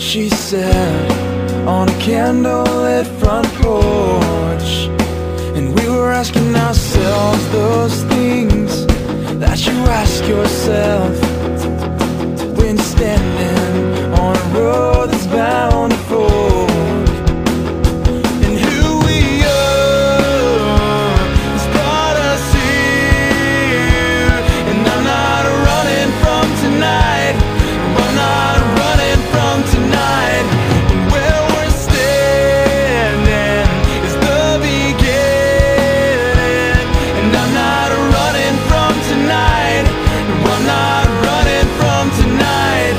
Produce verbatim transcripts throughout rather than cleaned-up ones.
she said, on a candlelit front porch. And we were asking ourselves those things that you ask yourself when standing on a road that's bound to fork. And who we are has brought us here. And I'm not running from tonight. I'm not running from tonight. And where we're standing is the beginning. And I'm not running from tonight. No, I'm not running from tonight.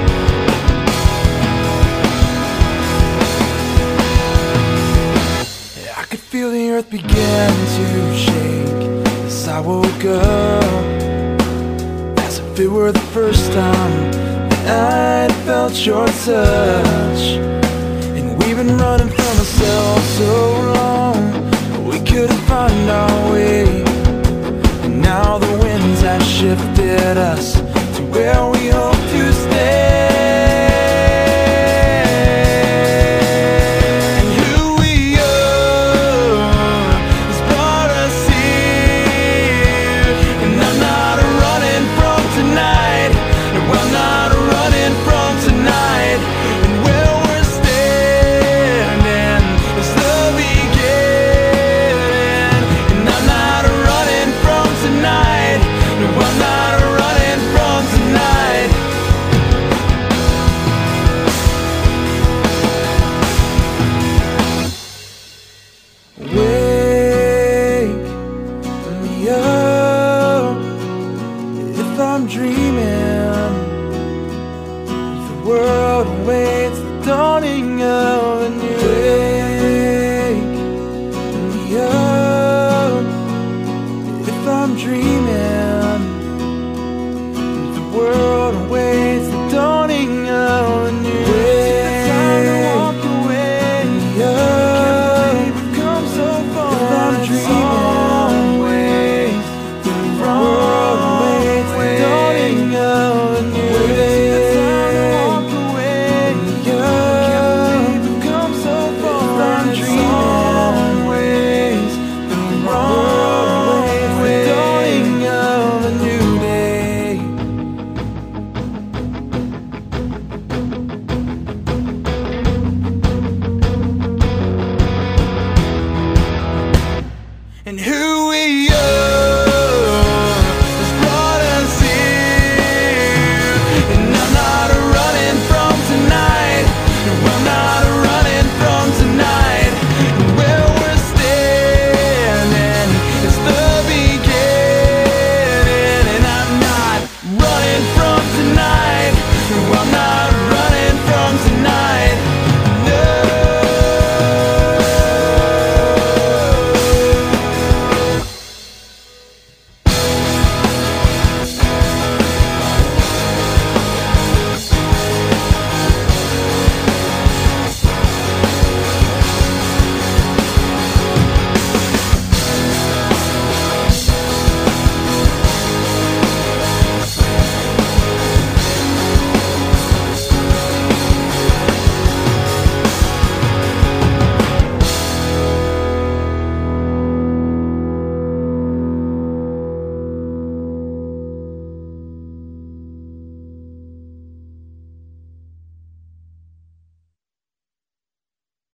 I could feel the earth begin to shake as I woke up, as if it were the first time that I felt your touch. And we've been running from ourselves so long, we couldn't find our way. And now the winds have shifted us to where we hope to stay. And who we are has brought us here. And I'm not running from tonight. No, I'm not running from tonight. And where we're standing is the beginning. And I'm not running from tonight. No, I'm not running from tonight. Wake me up if I'm dreaming. The world awaits the dawning of